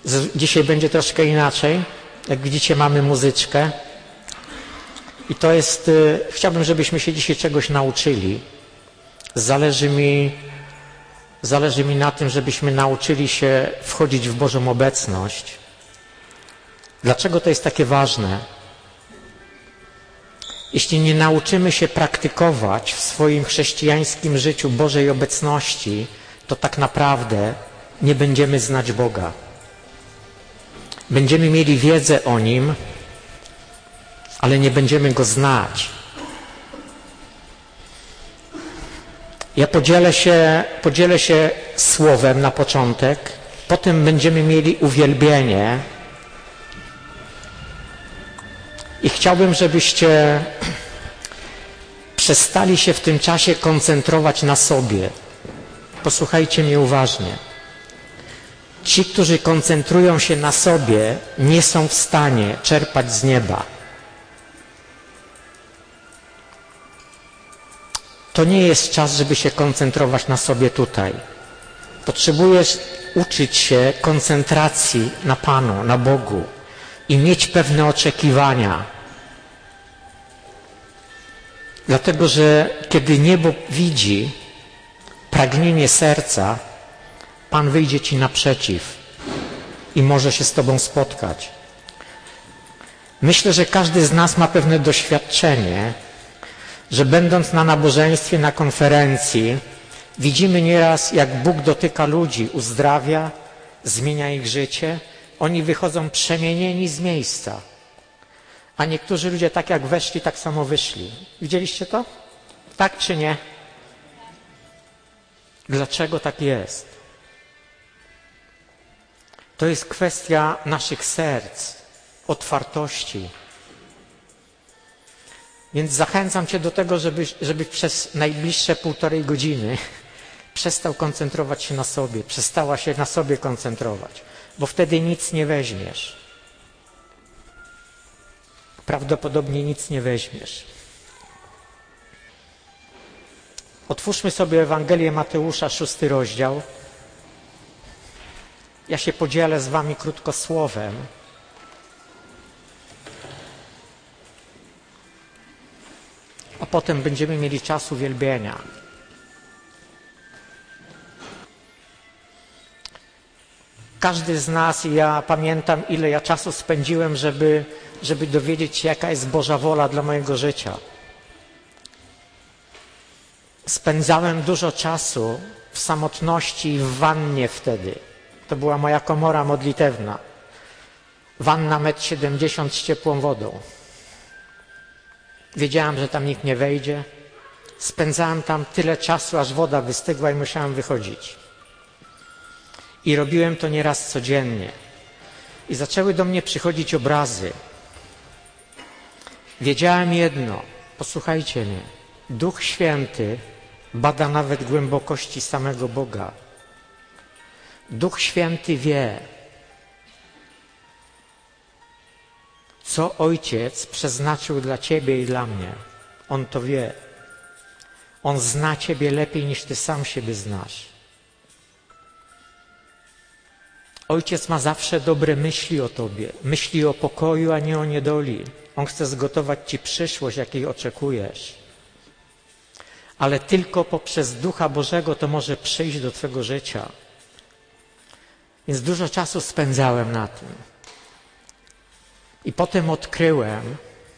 Dzisiaj będzie troszkę inaczej. Jak widzicie, mamy muzyczkę. I to jest, chciałbym, żebyśmy się dzisiaj czegoś nauczyli. Zależy mi na tym, żebyśmy nauczyli się wchodzić w Bożą obecność. Dlaczego to jest takie ważne? Jeśli nie nauczymy się praktykować w swoim chrześcijańskim życiu Bożej obecności, to tak naprawdę nie będziemy znać Boga. Będziemy mieli wiedzę o Nim, ale nie będziemy Go znać. Ja podzielę się słowem na początek, potem będziemy mieli uwielbienie i chciałbym, żebyście przestali się w tym czasie koncentrować na sobie. Posłuchajcie mnie uważnie. Ci, którzy koncentrują się na sobie, nie są w stanie czerpać z nieba. To nie jest czas, żeby się koncentrować na sobie tutaj. Potrzebujesz uczyć się koncentracji na Panu, na Bogu i mieć pewne oczekiwania. Dlatego, że kiedy niebo widzi pragnienie serca, Pan wyjdzie Ci naprzeciw i może się z Tobą spotkać. Myślę, że każdy z nas ma pewne doświadczenie, że będąc na nabożeństwie, na konferencji, widzimy nieraz, jak Bóg dotyka ludzi, uzdrawia, zmienia ich życie. Oni wychodzą przemienieni z miejsca. A niektórzy ludzie tak jak weszli, tak samo wyszli. Widzieliście to? Tak czy nie? Dlaczego tak jest? To jest kwestia naszych serc, otwartości. Więc zachęcam Cię do tego, żeby przez najbliższe 1,5 godziny przestał koncentrować się na sobie, przestała się na sobie koncentrować, bo wtedy nic nie weźmiesz. Prawdopodobnie nic nie weźmiesz. Otwórzmy sobie Ewangelię Mateusza, 6 rozdział. Ja się podzielę z Wami krótko słowem. A potem będziemy mieli czas uwielbienia. Każdy z nas, i ja pamiętam, ile ja czasu spędziłem, żeby dowiedzieć się, jaka jest Boża wola dla mojego życia. Spędzałem dużo czasu w samotności i w wannie wtedy. To była moja komora modlitewna. Wanna 1,70 m z ciepłą wodą. Wiedziałem, że tam nikt nie wejdzie. Spędzałem tam tyle czasu, aż woda wystygła i musiałem wychodzić. I robiłem to nieraz codziennie. I zaczęły do mnie przychodzić obrazy. Wiedziałem jedno, posłuchajcie mnie. Duch Święty bada nawet głębokości samego Boga. Duch Święty wie, co Ojciec przeznaczył dla Ciebie i dla mnie. On to wie. On zna Ciebie lepiej, niż Ty sam siebie znasz. Ojciec ma zawsze dobre myśli o Tobie. Myśli o pokoju, a nie o niedoli. On chce zgotować Ci przyszłość, jakiej oczekujesz. Ale tylko poprzez Ducha Bożego to może przyjść do Twojego życia. Więc dużo czasu spędzałem na tym. I potem odkryłem,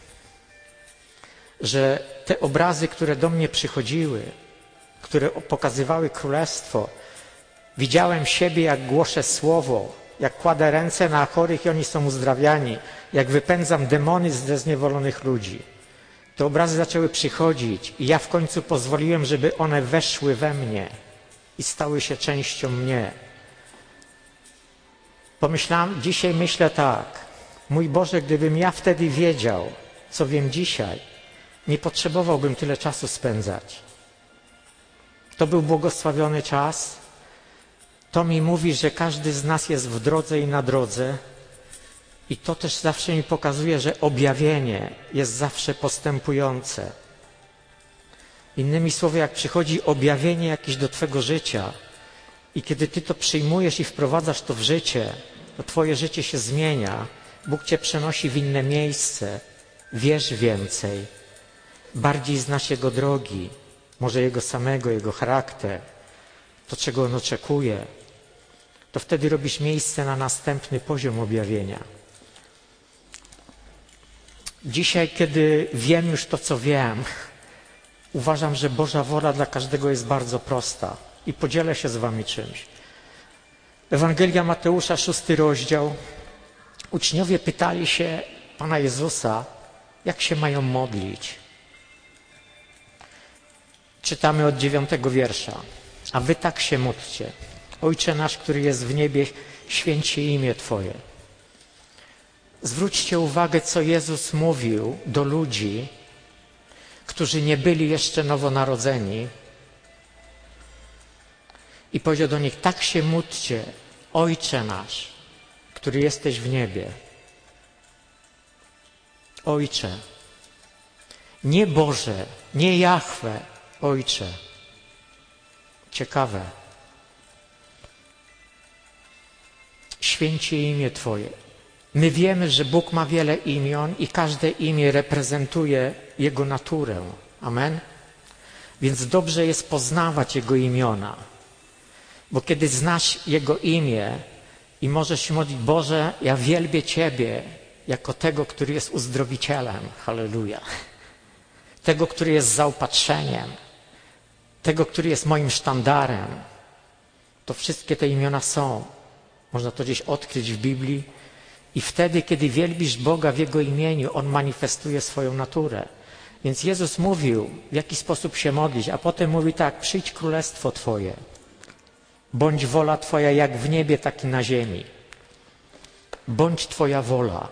że te obrazy, które do mnie przychodziły, które pokazywały Królestwo, widziałem siebie, jak głoszę Słowo, jak kładę ręce na chorych i oni są uzdrawiani, jak wypędzam demony ze zniewolonych ludzi. Te obrazy zaczęły przychodzić i ja w końcu pozwoliłem, żeby one weszły we mnie i stały się częścią mnie. Pomyślałem, dzisiaj myślę tak, mój Boże, gdybym ja wtedy wiedział, co wiem dzisiaj, nie potrzebowałbym tyle czasu spędzać. To był błogosławiony czas. To mi mówi, że każdy z nas jest w drodze i na drodze. I to też zawsze mi pokazuje, że objawienie jest zawsze postępujące. Innymi słowy, jak przychodzi objawienie jakieś do Twego życia i kiedy Ty to przyjmujesz i wprowadzasz to w życie, to twoje życie się zmienia. Bóg cię przenosi w inne miejsce. Wiesz więcej. Bardziej znasz Jego drogi. Może Jego samego, Jego charakter. To, czego On oczekuje. To wtedy robisz miejsce na następny poziom objawienia. Dzisiaj, kiedy wiem już to, co wiem, uważam, że Boża wola dla każdego jest bardzo prosta. I podzielę się z wami czymś. Ewangelia Mateusza, 6 rozdział. Uczniowie pytali się Pana Jezusa, jak się mają modlić. Czytamy od 9 wiersza. A wy tak się módlcie. Ojcze nasz, który jest w niebie, święć się imię Twoje. Zwróćcie uwagę, co Jezus mówił do ludzi, którzy nie byli jeszcze nowonarodzeni. I powiedział do nich, tak się módlcie, Ojcze nasz, który jesteś w niebie. Ojcze. Nie Boże, nie Jahwe, Ojcze. Ciekawe. Święcie imię Twoje. My wiemy, że Bóg ma wiele imion i każde imię reprezentuje Jego naturę. Amen? Więc dobrze jest poznawać Jego imiona. Bo kiedy znasz Jego imię i możesz się modlić, Boże, ja wielbię Ciebie jako tego, który jest uzdrowicielem. Halleluja. Tego, który jest zaopatrzeniem. Tego, który jest moim sztandarem. To wszystkie te imiona są. Można to gdzieś odkryć w Biblii. I wtedy, kiedy wielbisz Boga w Jego imieniu, On manifestuje swoją naturę. Więc Jezus mówił, w jaki sposób się modlić, a potem mówi tak, przyjdź królestwo Twoje. Bądź wola Twoja jak w niebie, tak i na ziemi. Bądź Twoja wola.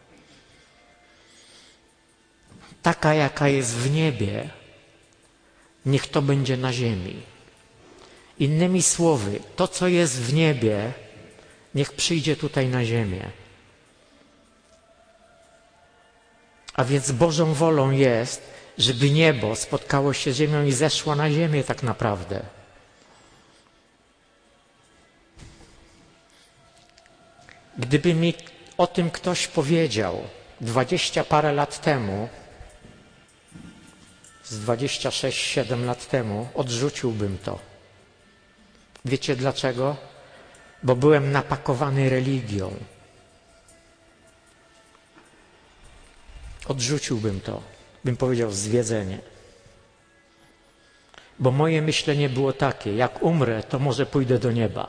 Taka, jaka jest w niebie, niech to będzie na ziemi. Innymi słowy, to, co jest w niebie, niech przyjdzie tutaj na ziemię. A więc Bożą wolą jest, żeby niebo spotkało się z ziemią i zeszło na ziemię tak naprawdę. Gdyby mi o tym ktoś powiedział 20 parę lat temu, z 26-7 lat temu, odrzuciłbym to. Wiecie dlaczego? Bo byłem napakowany religią. Odrzuciłbym to. Bym powiedział zwiedzenie. Bo moje myślenie było takie, jak umrę, to może pójdę do nieba.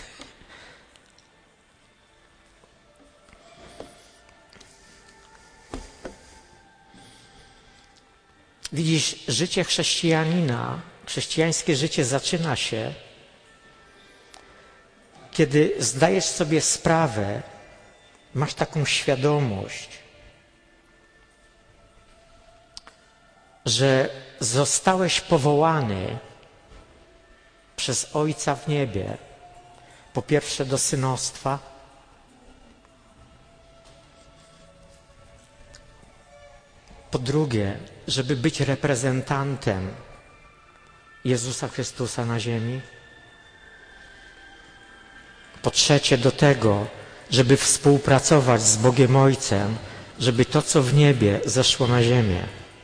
Widzisz, życie chrześcijanina, chrześcijańskie życie zaczyna się, kiedy zdajesz sobie sprawę, masz taką świadomość, że zostałeś powołany przez Ojca w niebie, po pierwsze do synostwa, po drugie, żeby być reprezentantem Jezusa Chrystusa na ziemi, po trzecie do tego, żeby współpracować z Bogiem Ojcem, żeby to, co w niebie, zeszło na ziemię.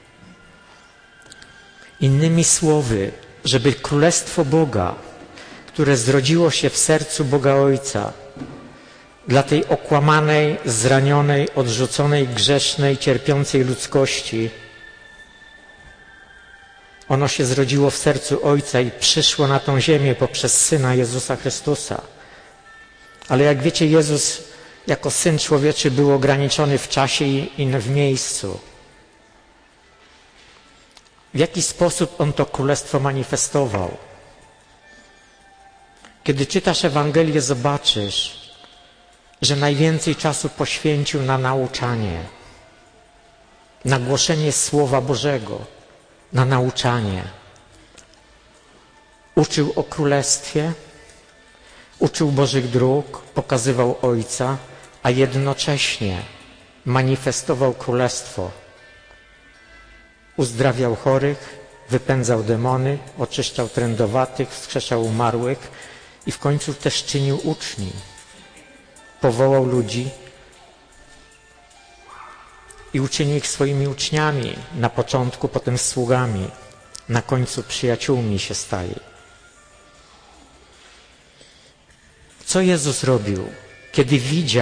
Innymi słowy, żeby Królestwo Boga, które zrodziło się w sercu Boga Ojca, dla tej okłamanej, zranionej, odrzuconej, grzesznej, cierpiącej ludzkości, ono się zrodziło w sercu Ojca i przyszło na tą ziemię poprzez Syna Jezusa Chrystusa. Ale jak wiecie, Jezus jako Syn Człowieczy był ograniczony w czasie i w miejscu. W jaki sposób On to Królestwo manifestował? Kiedy czytasz Ewangelię, zobaczysz, że najwięcej czasu poświęcił na nauczanie, na głoszenie Słowa Bożego, na nauczanie. Uczył o Królestwie, uczył Bożych dróg, pokazywał Ojca, a jednocześnie manifestował Królestwo. Uzdrawiał chorych, wypędzał demony, oczyszczał trędowatych, wskrzeszał umarłych i w końcu też czynił uczniów. powołał ludzi i uczynił ich swoimi uczniami. Na początku, potem sługami, na końcu przyjaciółmi się stali. Co Jezus robił, kiedy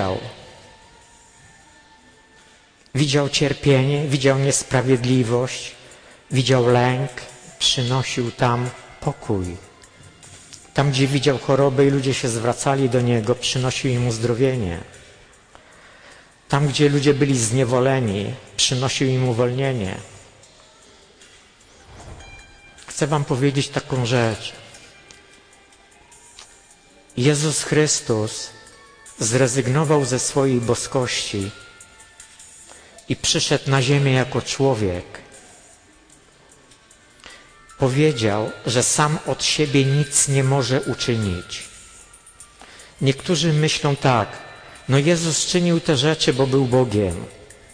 widział cierpienie, widział niesprawiedliwość, widział lęk, przynosił tam pokój. Tam, gdzie widział chorobę i ludzie się zwracali do Niego, przynosił im uzdrowienie. Tam, gdzie ludzie byli zniewoleni, przynosił im uwolnienie. Chcę wam powiedzieć taką rzecz. Jezus Chrystus zrezygnował ze swojej boskości i przyszedł na ziemię jako człowiek. Powiedział, że sam od siebie nic nie może uczynić. Niektórzy myślą tak, no Jezus czynił te rzeczy, bo był Bogiem.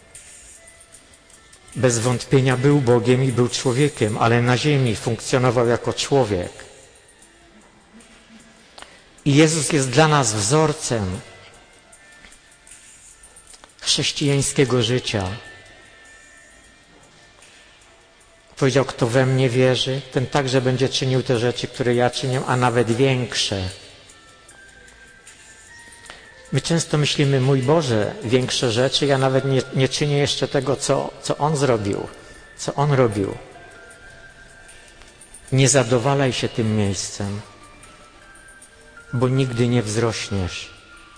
Bez wątpienia był Bogiem i był człowiekiem, ale na ziemi funkcjonował jako człowiek. I Jezus jest dla nas wzorcem chrześcijańskiego życia. Powiedział, kto we mnie wierzy, ten także będzie czynił te rzeczy, które ja czynię, a nawet większe. My często myślimy, mój Boże, większe rzeczy, ja nawet nie czynię jeszcze tego, co On zrobił, co On robił. Nie zadowalaj się tym miejscem, bo nigdy nie wzrośniesz.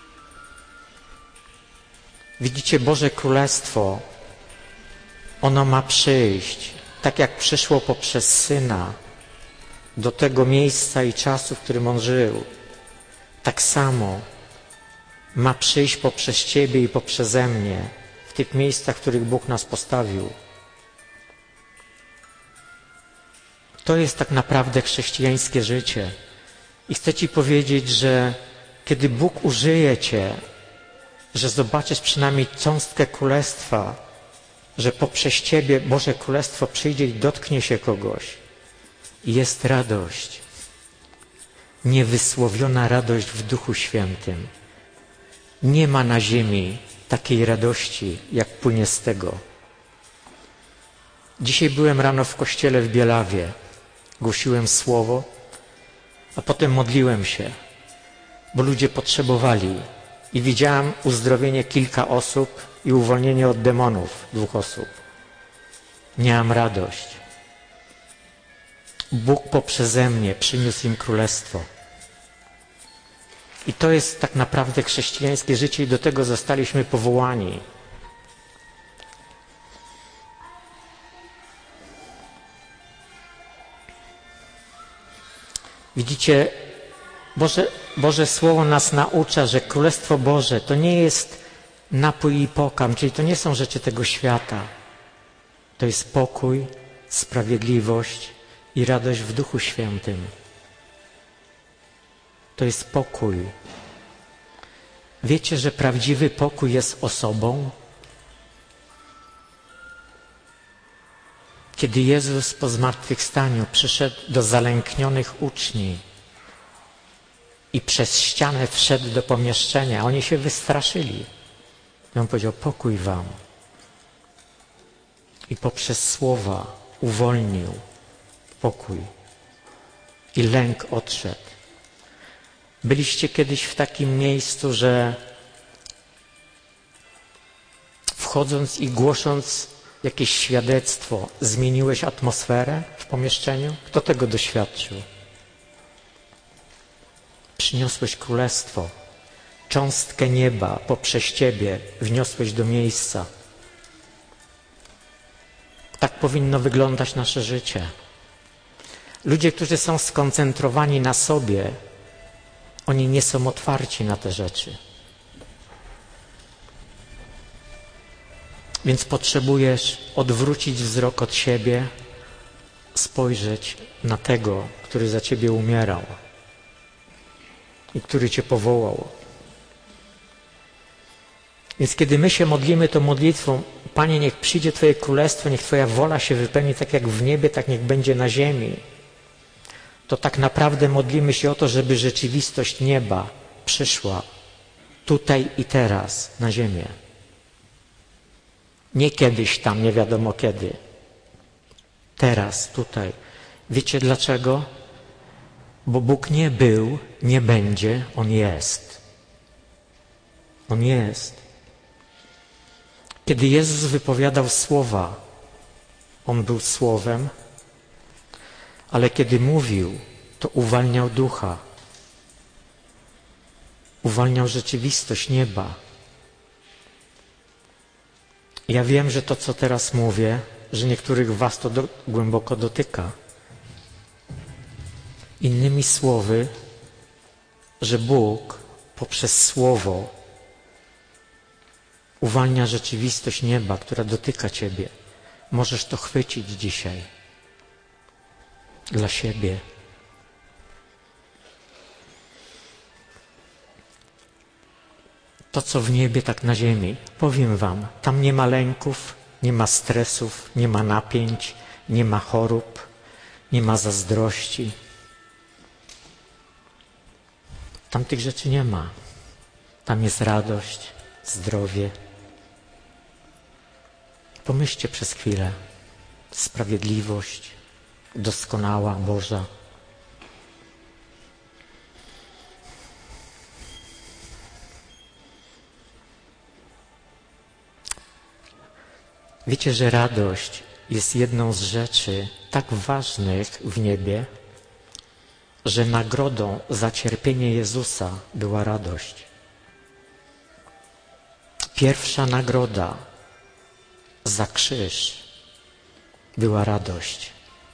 Widzicie, Boże Królestwo, ono ma przyjść, tak jak przyszło poprzez Syna, do tego miejsca i czasu, w którym On żył. Tak samo ma przyjść poprzez Ciebie i poprzeze mnie, w tych miejscach, w których Bóg nas postawił. To jest tak naprawdę chrześcijańskie życie. I chcę Ci powiedzieć, że kiedy Bóg użyje Cię, że zobaczysz przynajmniej cząstkę Królestwa, że poprzez Ciebie Boże Królestwo przyjdzie i dotknie się kogoś. I jest radość. Niewysłowiona radość w Duchu Świętym. Nie ma na ziemi takiej radości, jak płynie z tego. Dzisiaj byłem rano w kościele w Bielawie. Głosiłem słowo, a potem modliłem się, bo ludzie potrzebowali. I widziałem uzdrowienie kilka osób i uwolnienie od demonów 2 osób. Miałem radość. Bóg poprzeze mnie przyniósł im królestwo. I to jest tak naprawdę chrześcijańskie życie i do tego zostaliśmy powołani. Widzicie, Boże Słowo nas naucza, że Królestwo Boże to nie jest napój i pokarm, czyli to nie są rzeczy tego świata. To jest pokój, sprawiedliwość i radość w Duchu Świętym. To jest pokój. Wiecie, że prawdziwy pokój jest osobą? Kiedy Jezus po zmartwychwstaniu przyszedł do zalęknionych uczniów i przez ścianę wszedł do pomieszczenia, oni się wystraszyli. I On powiedział, pokój wam. I poprzez słowa uwolnił pokój. I lęk odszedł. Byliście kiedyś w takim miejscu, że wchodząc i głosząc jakieś świadectwo, zmieniłeś atmosferę w pomieszczeniu? Kto tego doświadczył? Przyniosłeś królestwo, cząstkę nieba poprzez Ciebie wniosłeś do miejsca. Tak powinno wyglądać nasze życie. Ludzie, którzy są skoncentrowani na sobie, oni nie są otwarci na te rzeczy. Więc potrzebujesz odwrócić wzrok od siebie, spojrzeć na tego, który za Ciebie umierał i który Cię powołał. Więc kiedy my się modlimy tą modlitwą, Panie, niech przyjdzie Twoje królestwo, niech Twoja wola się wypełni tak jak w niebie, tak niech będzie na ziemi, to tak naprawdę modlimy się o to, żeby rzeczywistość nieba przyszła Tutaj i teraz, na ziemię. Nie kiedyś tam, nie wiadomo kiedy. Teraz, tutaj. Wiecie dlaczego? Bo Bóg nie był, nie będzie, On jest. On jest. Kiedy Jezus wypowiadał słowa, On był Słowem, ale kiedy mówił, to uwalniał ducha. Uwalniał rzeczywistość nieba. Ja wiem, że to, co teraz mówię, że niektórych was to głęboko dotyka. Innymi słowy, że Bóg poprzez Słowo uwalnia rzeczywistość nieba, która dotyka ciebie. Możesz to chwycić dzisiaj dla siebie. To, co w niebie, tak na ziemi. Powiem wam, tam nie ma lęków, nie ma stresów, nie ma napięć, nie ma chorób, nie ma zazdrości. Tam tych rzeczy nie ma. Tam jest radość, zdrowie. Pomyślcie przez chwilę. Sprawiedliwość, doskonała, Boża. Wiecie, że radość jest jedną z rzeczy tak ważnych w niebie, że nagrodą za cierpienie Jezusa była radość. Pierwsza nagroda za krzyż była radość.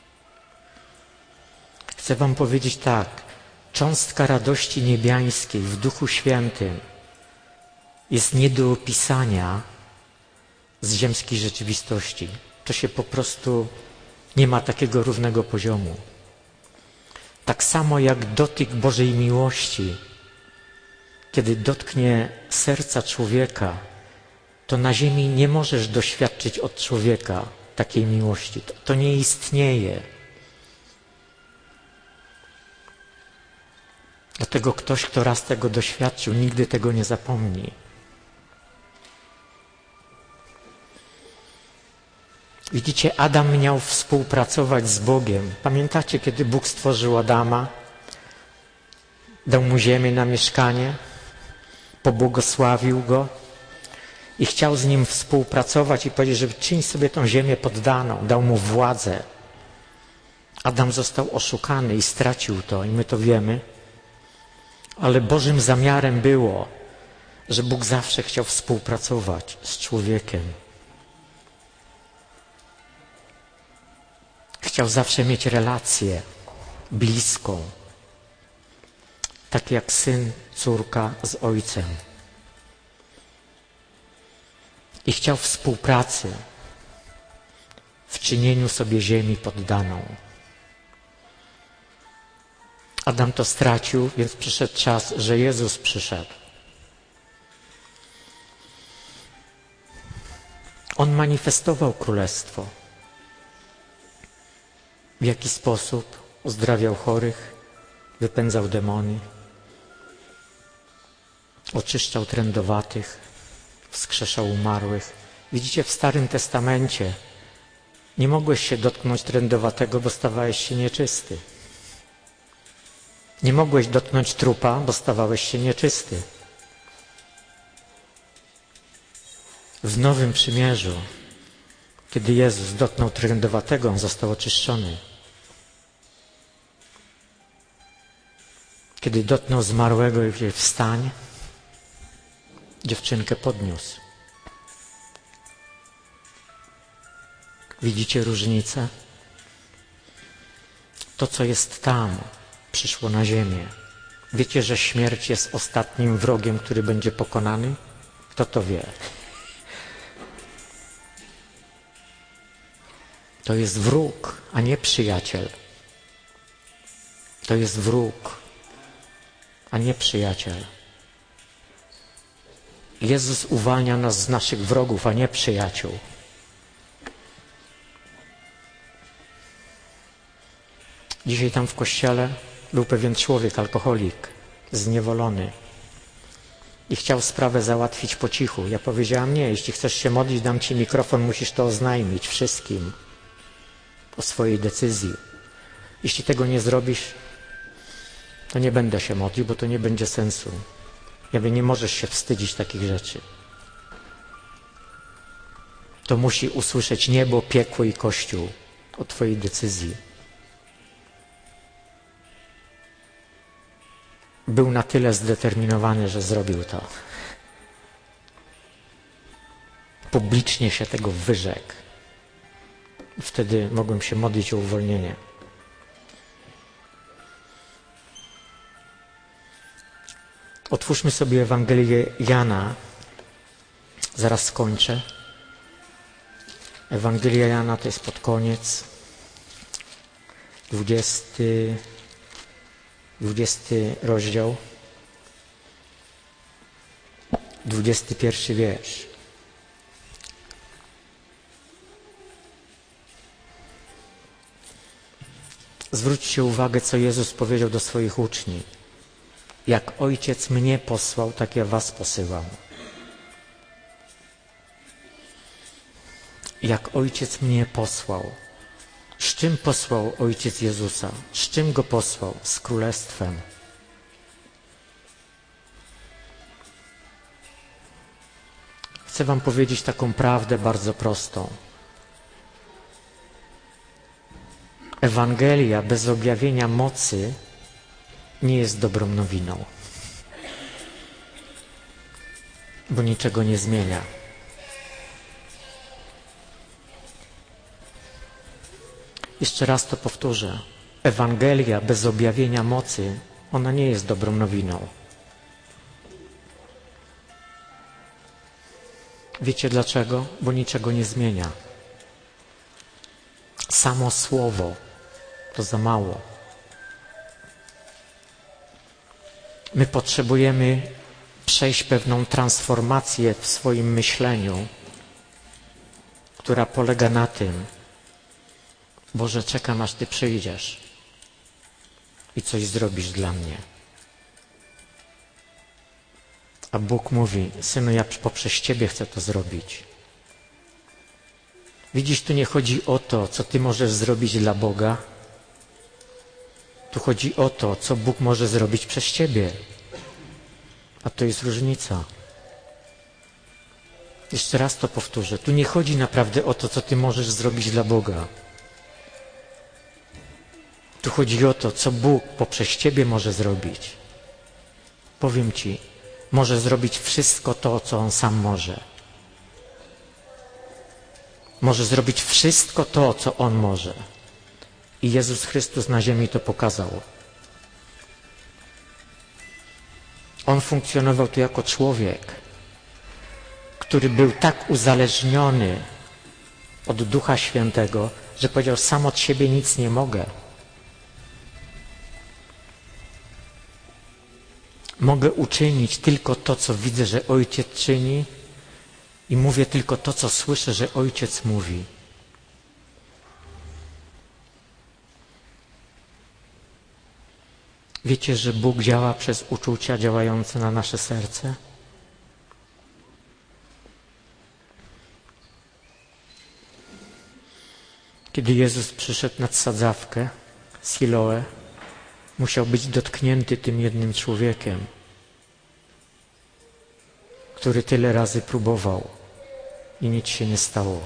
Chcę wam powiedzieć tak, cząstka radości niebiańskiej w Duchu Świętym jest nie do opisania z ziemskiej rzeczywistości. To się po prostu nie ma takiego równego poziomu. Tak samo jak dotyk Bożej miłości, kiedy dotknie serca człowieka, to na ziemi nie możesz doświadczyć od człowieka takiej miłości. To nie istnieje. Dlatego ktoś, kto raz tego doświadczył, nigdy tego nie zapomni. Widzicie, Adam miał współpracować z Bogiem. Pamiętacie, kiedy Bóg stworzył Adama? Dał mu ziemię na mieszkanie, pobłogosławił go i chciał z nim współpracować i powiedzieć, że czyń sobie tą ziemię poddaną. Dał mu władzę. Adam został oszukany i stracił to i my to wiemy. Ale Bożym zamiarem było, że Bóg zawsze chciał współpracować z człowiekiem. Chciał zawsze mieć relację bliską, tak jak syn, córka z ojcem. I chciał współpracy w czynieniu sobie ziemi poddaną. Adam to stracił, więc przyszedł czas, że Jezus przyszedł. On manifestował królestwo. W jaki sposób uzdrawiał chorych, wypędzał demony, oczyszczał trędowatych, wskrzeszał umarłych. Widzicie, w Starym Testamencie nie mogłeś się dotknąć trędowatego, bo stawałeś się nieczysty. Nie mogłeś dotknąć trupa, bo stawałeś się nieczysty. W Nowym Przymierzu, kiedy Jezus dotknął trędowatego, on został oczyszczony. Kiedy dotknął zmarłego i powiedział: wstań, dziewczynkę podniósł. Widzicie różnicę? To, co jest tam, przyszło na ziemię. Wiecie, że śmierć jest ostatnim wrogiem, który będzie pokonany? Kto to wie? To jest wróg, a nie przyjaciel. To jest wróg, a nie przyjaciel. Jezus uwalnia nas z naszych wrogów, a nie przyjaciół. Dzisiaj tam w kościele był pewien człowiek, alkoholik, zniewolony. i chciał sprawę załatwić po cichu. Ja powiedziałam, nie, jeśli chcesz się modlić, dam ci mikrofon, musisz to oznajmić wszystkim o swojej decyzji. Jeśli tego nie zrobisz, to nie będę się modlił, bo to nie będzie sensu. Ja mówię, nie możesz się wstydzić takich rzeczy. To musi usłyszeć niebo, piekło i Kościół o twojej decyzji. Był na tyle zdeterminowany, że zrobił to. Publicznie się tego wyrzekł. Wtedy mogłem się modlić o uwolnienie. Otwórzmy sobie Ewangelię Jana. Zaraz skończę. Ewangelia Jana to jest pod koniec. 20 rozdział. 21 wiersz. Zwróćcie uwagę, co Jezus powiedział do swoich uczniów. Jak Ojciec mnie posłał, tak ja was posyłam. Jak Ojciec mnie posłał. Z czym posłał Ojciec Jezusa? Z czym Go posłał? Z Królestwem. Chcę wam powiedzieć taką prawdę bardzo prostą. Ewangelia bez objawienia mocy nie jest dobrą nowiną, bo niczego nie zmienia. Jeszcze raz to powtórzę. Ewangelia bez objawienia mocy, ona nie jest dobrą nowiną. Wiecie dlaczego? Bo niczego nie zmienia. Samo słowo to za mało. My potrzebujemy przejść pewną transformację w swoim myśleniu, która polega na tym, Boże, czekam, aż Ty przyjdziesz i coś zrobisz dla mnie. A Bóg mówi, Synu, ja poprzez Ciebie chcę to zrobić. Widzisz, tu nie chodzi o to, co Ty możesz zrobić dla Boga. Tu chodzi o to, co Bóg może zrobić przez Ciebie. A to jest różnica. Jeszcze raz to powtórzę. Tu nie chodzi naprawdę o to, co Ty możesz zrobić dla Boga. Tu chodzi o to, co Bóg poprzez Ciebie może zrobić. Powiem Ci, może zrobić wszystko to, co On sam może. Może zrobić wszystko to, co On może. I Jezus Chrystus na ziemi to pokazał. On funkcjonował tu jako człowiek, który był tak uzależniony od Ducha Świętego, że powiedział, sam od siebie nic nie mogę. Mogę uczynić tylko to, co widzę, że Ojciec czyni i mówię tylko to, co słyszę, że Ojciec mówi. Wiecie, że Bóg działa przez uczucia działające na nasze serce? Kiedy Jezus przyszedł nad sadzawkę Siloe, musiał być dotknięty tym jednym człowiekiem, który tyle razy próbował i nic się nie stało.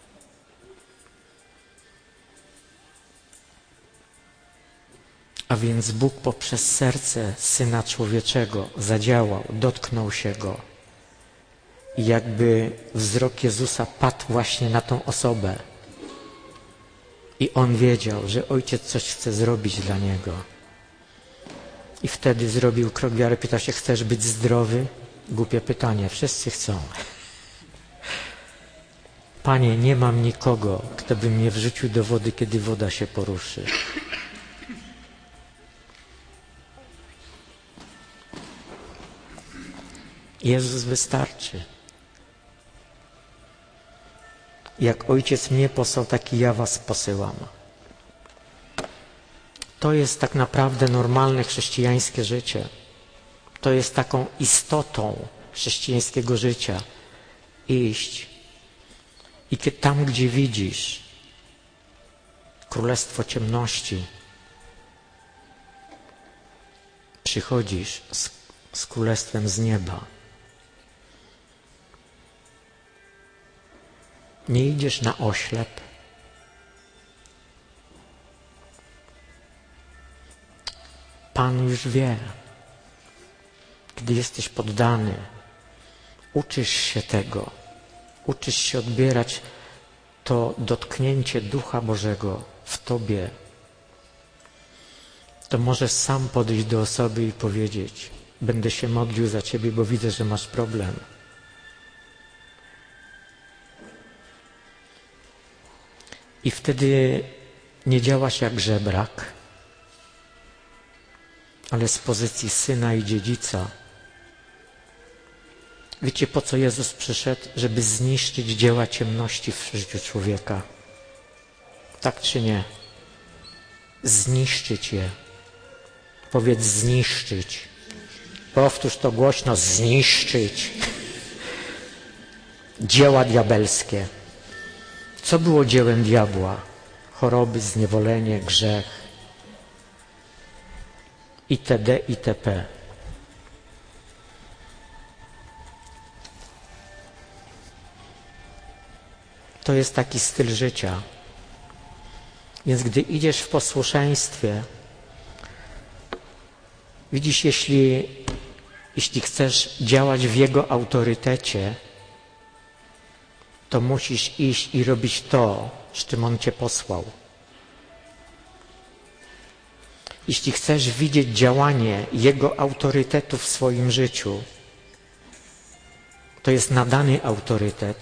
A więc Bóg poprzez serce Syna Człowieczego zadziałał, dotknął się Go. I jakby wzrok Jezusa padł właśnie na tą osobę. I On wiedział, że Ojciec coś chce zrobić dla Niego. I wtedy zrobił krok wiary, pytał się, chcesz być zdrowy? Głupie pytanie, wszyscy chcą. Panie, nie mam nikogo, kto by mnie wrzucił do wody, kiedy woda się poruszy. Jezus wystarczy. Jak Ojciec mnie posłał, tak i ja was posyłam. To jest tak naprawdę normalne chrześcijańskie życie. To jest taką istotą chrześcijańskiego życia. Iść i tam, gdzie widzisz królestwo ciemności, przychodzisz z królestwem z nieba. Nie idziesz na oślep. Pan już wie, gdy jesteś poddany, uczysz się tego, uczysz się odbierać to dotknięcie Ducha Bożego w tobie, to możesz sam podejść do osoby i powiedzieć: będę się modlił za ciebie, bo widzę, że masz problem. I wtedy nie działasz jak żebrak, ale z pozycji syna i dziedzica. Wiecie, po co Jezus przyszedł? Żeby zniszczyć dzieła ciemności w życiu człowieka. Tak czy nie? Zniszczyć je. Powiedz zniszczyć. Powtórz to głośno, zniszczyć. Dzieła diabelskie. Co było dziełem diabła? Choroby, zniewolenie, grzech. Itd. itp. To jest taki styl życia. Więc gdy idziesz w posłuszeństwie, widzisz, jeśli chcesz działać w Jego autorytecie, to musisz iść i robić to, z czym On cię posłał. Jeśli chcesz widzieć działanie Jego autorytetu w swoim życiu, to jest nadany autorytet.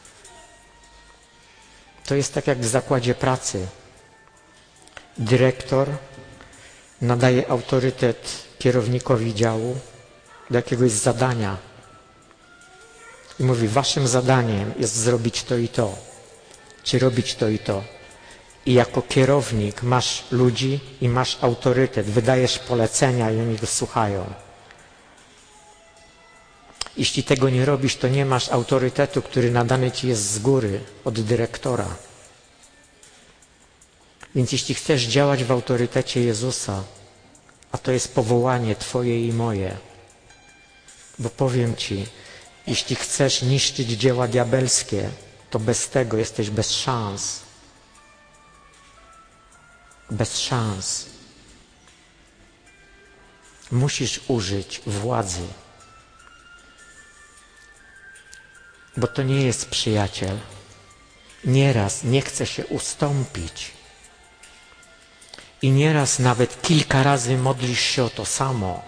To jest tak jak w zakładzie pracy. Dyrektor nadaje autorytet kierownikowi działu do jakiegoś zadania i mówi: waszym zadaniem jest zrobić to i to, czy robić to i to. I jako kierownik masz ludzi i masz autorytet, wydajesz polecenia i oni go słuchają. Jeśli tego nie robisz, to nie masz autorytetu, który nadany ci jest z góry, od dyrektora. Więc jeśli chcesz działać w autorytecie Jezusa, a to jest powołanie twoje i moje, bo powiem ci, jeśli chcesz niszczyć dzieła diabelskie, to bez tego jesteś bez szans. Bez szans. Musisz użyć władzy. Bo to nie jest przyjaciel. Nieraz nie chce się ustąpić. I nieraz nawet kilka razy modlisz się o to samo.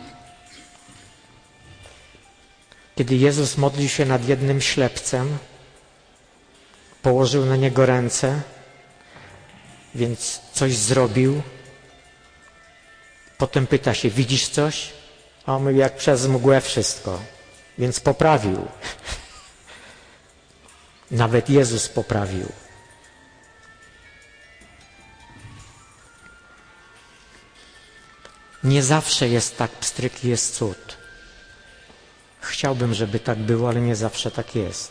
Kiedy Jezus modlił się nad jednym ślepcem, położył na niego ręce, więc coś zrobił. Potem pyta się: widzisz coś? A on mówi: jak przez mgłę wszystko. Więc poprawił. Nawet Jezus poprawił. Nie zawsze jest tak pstryk i jest cud. Chciałbym, żeby tak było, ale nie zawsze tak jest.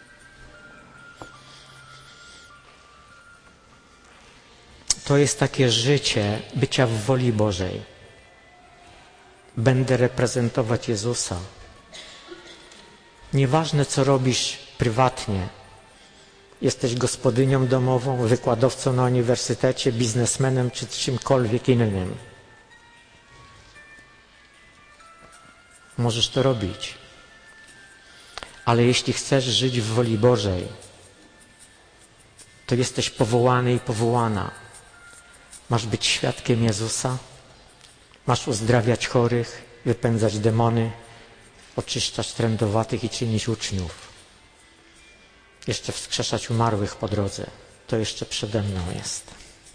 To jest takie życie bycia w woli Bożej. Będę reprezentować Jezusa. Nieważne, co robisz prywatnie. Jesteś gospodynią domową, wykładowcą na uniwersytecie, biznesmenem czy czymkolwiek innym. Możesz to robić. Ale jeśli chcesz żyć w woli Bożej, to jesteś powołany i powołana. Masz być świadkiem Jezusa, masz uzdrawiać chorych, wypędzać demony, oczyszczać trędowatych i czynić uczniów. Jeszcze wskrzeszać umarłych po drodze. To jeszcze przede mną jest.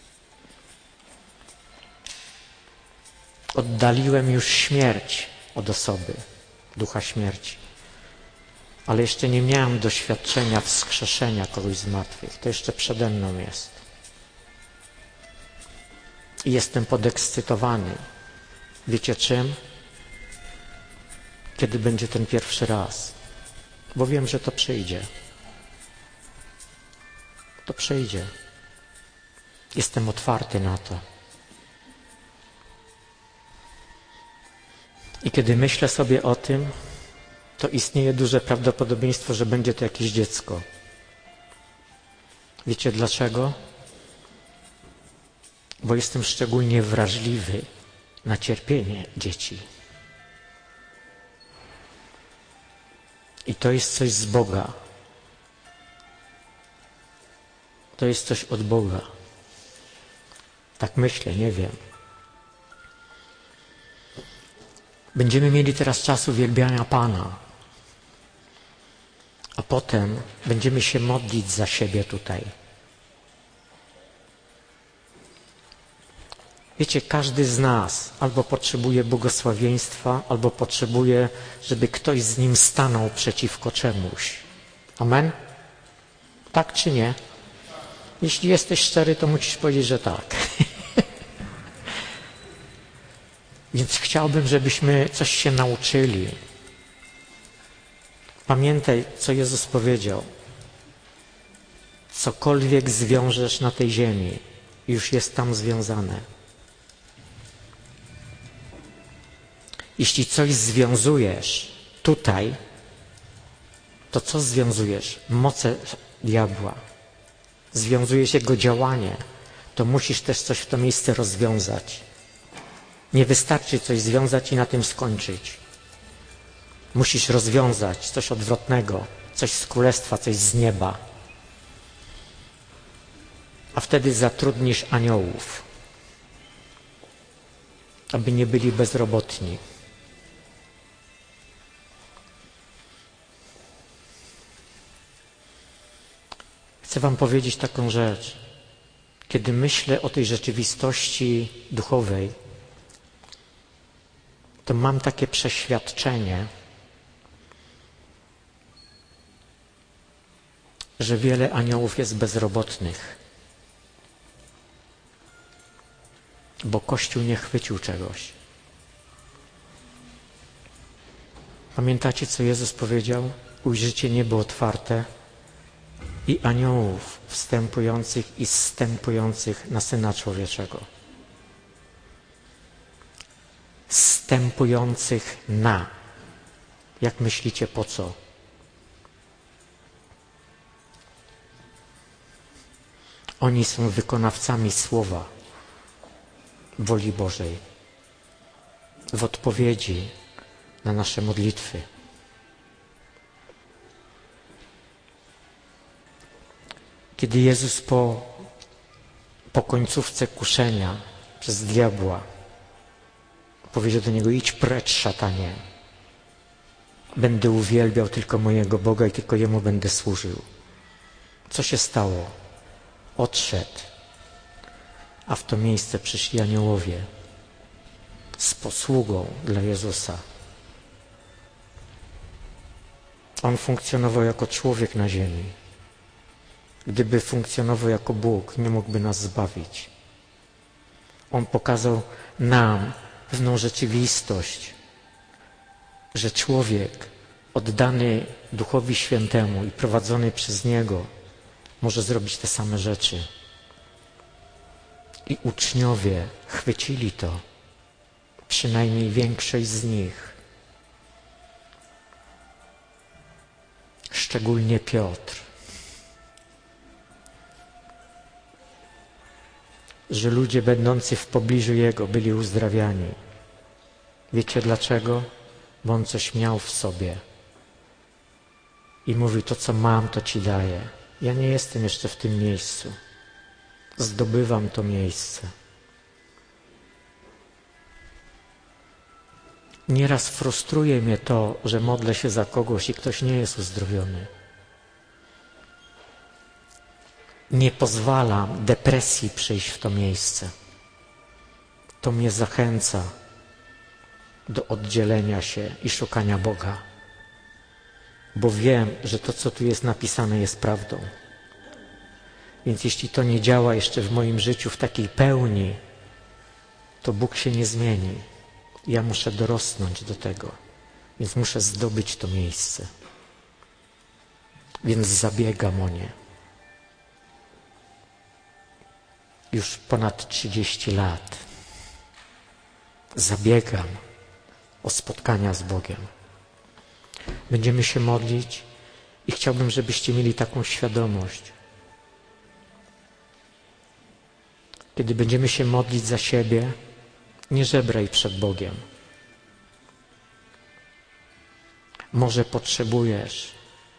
Oddaliłem już śmierć od osoby, ducha śmierci. Ale jeszcze nie miałem doświadczenia wskrzeszenia kogoś z martwych. To jeszcze przede mną jest. I jestem podekscytowany. Wiecie czym? kiedy będzie ten pierwszy raz, bo wiem, że to przyjdzie. To przyjdzie. Jestem otwarty na to. I kiedy myślę sobie o tym, to istnieje duże prawdopodobieństwo, że będzie to jakieś dziecko. Wiecie dlaczego? Bo jestem szczególnie wrażliwy na cierpienie dzieci. I to jest coś z Boga. To jest coś od Boga. Tak myślę, nie wiem. Będziemy mieli teraz czas uwielbiania Pana. A potem będziemy się modlić za siebie tutaj. Wiecie, każdy z nas albo potrzebuje błogosławieństwa, albo potrzebuje, żeby ktoś z nim stanął przeciwko czemuś. Amen? Tak czy nie? Jeśli jesteś szczery, to musisz powiedzieć, że tak. Więc chciałbym, żebyśmy coś się nauczyli. Pamiętaj, co Jezus powiedział. Cokolwiek zwiążesz na tej ziemi, już jest tam związane. Jeśli coś związujesz tutaj, to co związujesz? Moce diabła. Związujesz jego działanie, to musisz też coś w to miejsce rozwiązać. Nie wystarczy coś związać i na tym skończyć. Musisz rozwiązać coś odwrotnego, coś z królestwa, coś z nieba. A wtedy zatrudnisz aniołów, aby nie byli bezrobotni. Chcę wam powiedzieć taką rzecz. Kiedy myślę o tej rzeczywistości duchowej, to mam takie przeświadczenie, że wiele aniołów jest bezrobotnych, bo Kościół nie chwycił czegoś. Pamiętacie, co Jezus powiedział? Ujrzycie niebo otwarte i aniołów wstępujących i zstępujących na Syna Człowieczego. Zstępujących na. Jak myślicie, po co? Oni są wykonawcami słowa woli Bożej w odpowiedzi na nasze modlitwy. Kiedy Jezus po końcówce kuszenia przez diabła powiedział do niego: idź precz, szatanie. Będę uwielbiał tylko mojego Boga i tylko Jemu będę służył. Co się stało? Odszedł, a w to miejsce przyszli aniołowie z posługą dla Jezusa. On funkcjonował jako człowiek na ziemi. Gdyby funkcjonował jako Bóg, nie mógłby nas zbawić. On pokazał nam pewną rzeczywistość, że człowiek oddany Duchowi Świętemu i prowadzony przez Niego może zrobić te same rzeczy. I uczniowie chwycili to, przynajmniej większość z nich. Szczególnie Piotr. Że ludzie będący w pobliżu Jego byli uzdrawiani. Wiecie dlaczego? Bo On coś miał w sobie. I mówi: to co mam, to Ci daję. Ja nie jestem jeszcze w tym miejscu. Zdobywam to miejsce. Nieraz frustruje mnie to, że modlę się za kogoś i ktoś nie jest uzdrowiony. Nie pozwalam depresji przyjść w to miejsce. To mnie zachęca do oddzielenia się i szukania Boga. Bo wiem, że to, co tu jest napisane, jest prawdą. Więc jeśli to nie działa jeszcze w moim życiu w takiej pełni, to Bóg się nie zmieni. Ja muszę dorosnąć do tego. Więc muszę zdobyć to miejsce. Więc zabiegam o nie. Już ponad 30 lat zabiegam o spotkania z Bogiem. Będziemy się modlić i chciałbym, żebyście mieli taką świadomość. Kiedy będziemy się modlić za siebie, nie żebraj przed Bogiem. Może potrzebujesz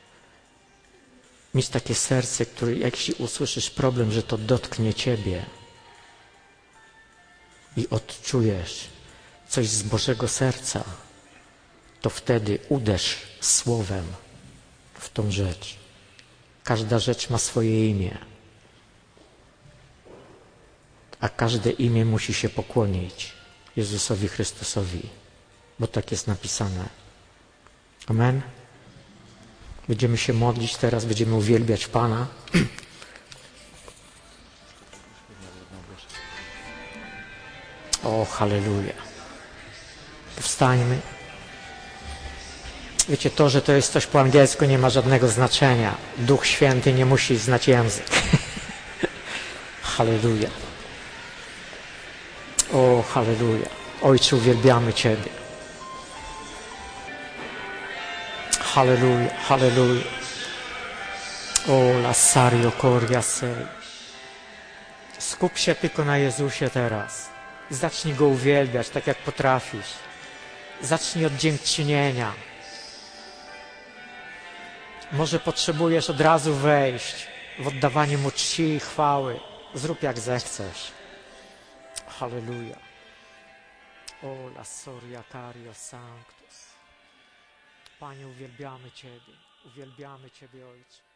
mieć takie serce, które jak usłyszysz problem, że to dotknie ciebie i odczujesz coś z Bożego serca, to wtedy uderz słowem w tą rzecz. Każda rzecz ma swoje imię, a każde imię musi się pokłonić Jezusowi Chrystusowi, bo tak jest napisane. Amen. Będziemy się modlić teraz, będziemy uwielbiać Pana. O, halleluja. Powstańmy. Wiecie, to, że to jest coś po angielsku, nie ma żadnego znaczenia. Duch Święty nie musi znać język. Halleluja. O, halleluja. Ojcze, uwielbiamy Ciebie. Halleluja, halleluja. O, lasario coria sei. Skup się tylko na Jezusie teraz. Zacznij Go uwielbiać, tak jak potrafisz. Zacznij od dziękczynienia. Może potrzebujesz od razu wejść w oddawanie Mu czci i chwały. Zrób jak zechcesz. Halleluja. O, la soria cario sanctus. Panie, uwielbiamy Ciebie. Uwielbiamy Ciebie, Ojcze.